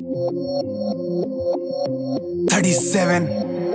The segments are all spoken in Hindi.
37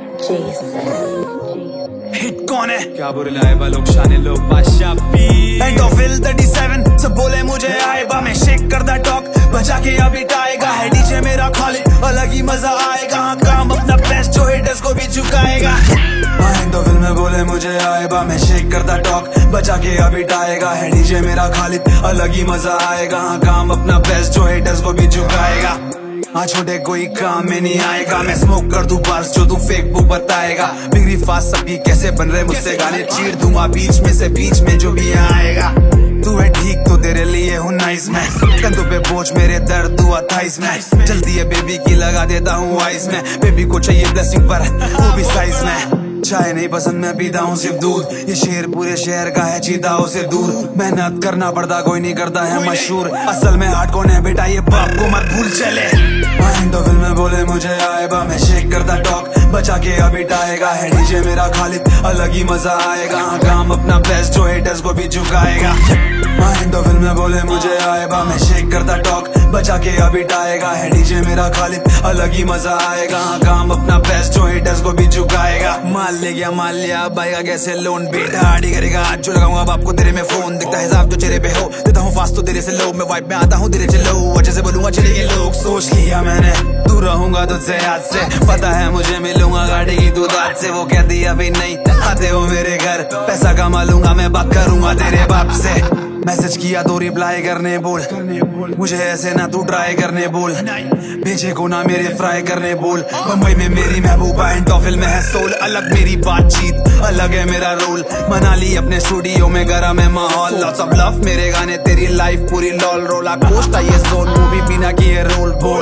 हिट कौन है? क्या बुरलाए लोग शाने लोग बादशाह एंडोफिल 37 सब बोले मुझे आएगा, मैं शेक करदा टॉक बजा के अभी टाएगा। है डीजे मेरा खाली अलग ही मजा आएगा, हाँ काम अपना बेस्ट जो हेटर्स को भी झुकाएगा। एंडोफिल में बोले मुझे आएगा, मैं शेक करदा टॉक बजा के अभी टाएगा। है डीजे मेरा खाली अलग ही मजा आएगा, हाँ काम अपना बेस्ट जो हेटर्स को भी झुकाएगा। आज छोटे कोई काम में नहीं आएगा, मैं स्मोक कर दूं बार्स जो तू फेक बुक बताएगा। बिगड़ी फास्ट सबकी कैसे बन रहे मुझसे गाने, चीर दूंगा बीच में से बीच में जो भी आएगा। तू है ठीक तो तेरे लिए हूँ नाइस मैं, कंधों पे बोझ मेरे दर्द हुआ थाइस में। जल्दी है बेबी की लगा देता हूँ आइस में, बेबी को चाहिए ब्लेसिंग पर वो भी साइज में। चाय नहीं पसंद मैं पीता हूँ सिर्फ दूध, ये शेर पूरे शहर का है चीता उसे दूर। मेहनत करना पड़ता कोई नहीं करता है मशहूर, असल में हार्ड कौन है बेटा ये बाप को मत भूल चले। एंडोफिल में बोले मुझे आएगा, मैं शेक करता टॉक बचा के अभी टाएगा। है डीजे मेरा खालिद अलग ही मजा आएगा, हाँ काम अपना बेस्ट जो हेटर्स को भी झुकाएगा। एंडोफिल में बोले मुझे आएगा, मैं शेक करता टॉक बचा के अभी टाएगा। है डीजे मेरा खालिद अलग ही मजा आएगा, हाँ काम अपना बेस्ट जो हेटर्स को भी झुकाएगा। माल ले गया माल लिया बाइका कैसे लोन, बेटा आड़ी करेगा आज जो लगाऊंगा बाप को तेरे में फोन। दिखता है साफ जो चेहरे पे हो, देता हूँ फास्ट तो तेरे से लो, मैं वाइब में आता हूँ तेरे चलो अच्छे से बोलूंगा चलेंगे लोग। सोच लिया मैंने दूर रहूंगा तुझसे आज से, पता है मुझे मिलूंगा गाड़ी की दूध आज से। वो कहती अभी नहीं आते हो मेरे घर, पैसा कमा लूंगा मैं बात करूंगा तेरे बाप से। मैसेज किया तो रिप्लाई करने बोल, मुझे ऐसे ना तू ट्राई करने बोल, भेजे को ना मेरे फ्राई करने बोल। मुंबई में मेरी महबूबा एंडोफिल में है सोल, अलग मेरी बातचीत अलग है मेरा रोल। मनाली अपने स्टूडियो में गरम है माहौल, लॉट्स ऑफ लव मेरे गाने तेरी लाइफ पूरी लॉल। रोला कोस्टा ये सोन मूवी बिना किए रोल बोल।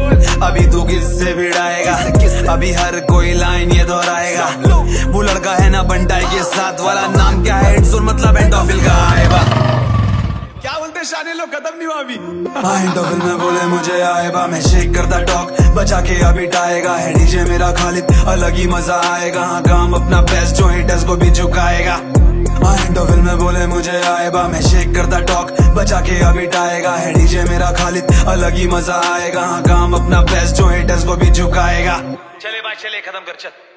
अभी तू किससे भिड़ाएगा, अभी हर कोई लाइन ये दोहराएगा। वो लड़का है ना बंटाई के साथ वाला, नाम क्या है हिट मतलब एंडोफिल का आएगा। क्या बोलते शाने लोग खत्म नहीं हुआ अभी। एंडोफिल में बोले मुझे आएगा, मैं शेक करता टॉक बचा के अभी टाएगा। है डीजे मेरा खालिद अलग ही मजा आएगा, हाँ काम अपना बेस्ट जो हेटर्स को भी झुकाएगा। एंडोफिल में बोले मुझे आएगा, मैं शेक करता टॉक बचा के अभी टाएगा। है डीजे मेरा खालिद अलग ही मजा आएगा, हाँ काम अपना बेस्ट जो हेटर्स को भी झुकाएगा। चले भाई चले खत्म कर चल।